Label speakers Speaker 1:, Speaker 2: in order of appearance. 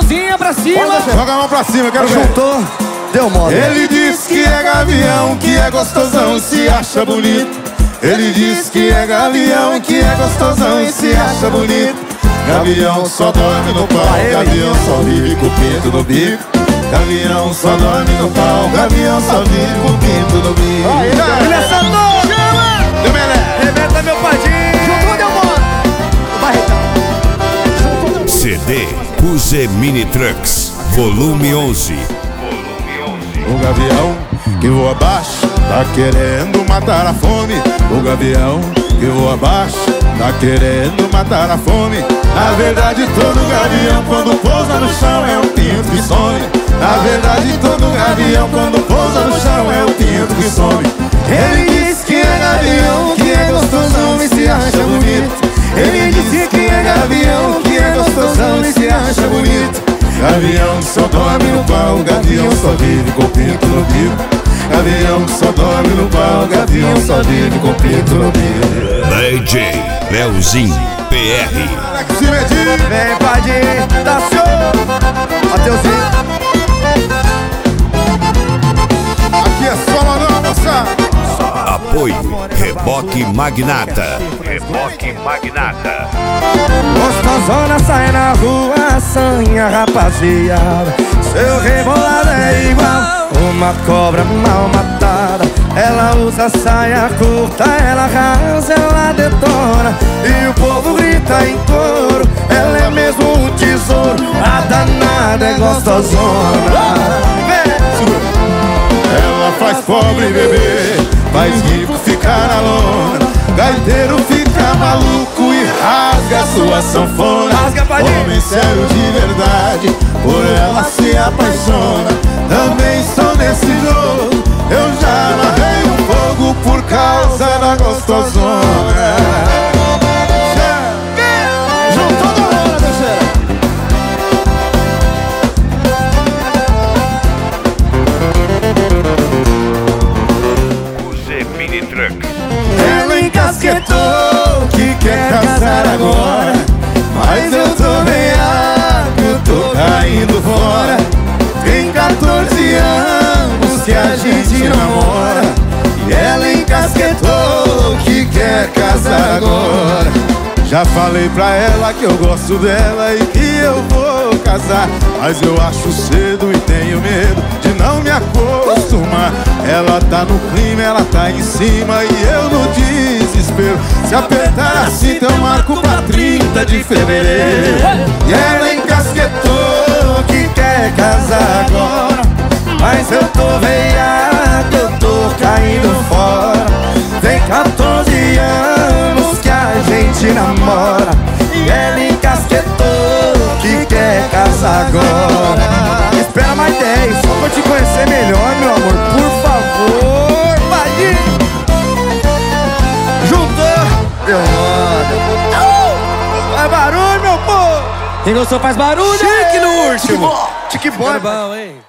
Speaker 1: mãozinha pra cima.
Speaker 2: Joga a mão pra cima, quero ver.
Speaker 3: Juntou, deu moda.
Speaker 2: Ele diz que é gavião, que é gostosão e se acha bonito. Ele diz que é gavião, que é gostosão e se acha bonito. Gavião só dorme no pau, gavião só vive com o pinto no bico. Gavião só dorme no pau, gavião só vive com o pinto no bico.
Speaker 1: William Santos, chama!
Speaker 2: Deu melé.
Speaker 1: Rebenta meu padinho. Juntou, deu moda. Barretão.
Speaker 4: CD Cuse Mini Trucks, volume 11.
Speaker 2: O gavião que voa abaixo tá querendo matar a fome. O gavião que voa abaixo tá querendo matar a fome. Na verdade todo gavião quando pousa no chão é um pinto que some. Na verdade todo gavião quando pousa no chão é um pinto que some. Ele diz que é gavião, que é gostosão e se acha bonito. Ele disse que é gavião, que é gostosão e se acha bonito. Gavião só dorme no pau, gavião só vive com o pinto no bico. Gavião só dorme no pau, gavião só vive com o pinto no bico.
Speaker 4: DJ Leozinho PR.
Speaker 3: Vem, padinho, tá show. Mateuzinho.
Speaker 2: Aqui é só mandar moçada.
Speaker 4: Apoio Reboque Magnata. Reboque Magnata.
Speaker 3: Gostosona sai na rua, assanha rapaziada. Seu rebolado é igual uma cobra mal matada. Ela usa saia curta, ela arrasa, ela detona. E o povo grita em coro, ela é mesmo um tesouro. A danada é gostosona.
Speaker 2: Ela faz pobre beber, faz rico ficar na lona. Gaiteiro fica maluco e rasga sua sanfona. Homem sério de verdade, por ela se apaixona. Também estou nesse jogo, eu já larguei o fogo por causa da gostosona.
Speaker 3: Juntou da hora, Teixeira.
Speaker 4: Cuse Mini Trucks.
Speaker 2: Ela encasquetou que quer casar agora, mas eu tô veiaco, tô caindo fora. Tem 14 anos que a gente namora, e ela encasquetou que quer casar agora. Já falei pra ela que eu gosto dela e que eu vou casar, mas eu acho cedo e tenho medo de não me acostumar. Ela tá no clima, ela tá em cima e eu no desespero. Se apertar a cinta eu marco pra 30 de fevereiro. E ela encasquetou que quer casar agora, mas eu tô veiaco, eu tô caindo fora. Tem 14 anos que a gente namora, e ela encasquetou que quer casar agora. Espera mais 10, só pra te conhecer melhor, meu amor, por favor. Padinho. Juntou, deu moda.
Speaker 1: Faz barulho, meu povo. Quem gostou faz barulho.
Speaker 3: Chique no último.
Speaker 1: Que bom, hein?